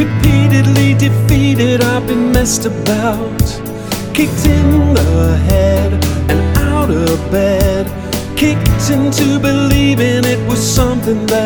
Repeatedly defeated, I've been messed about, kicked in the head and out of bed, kicked into believing it was something that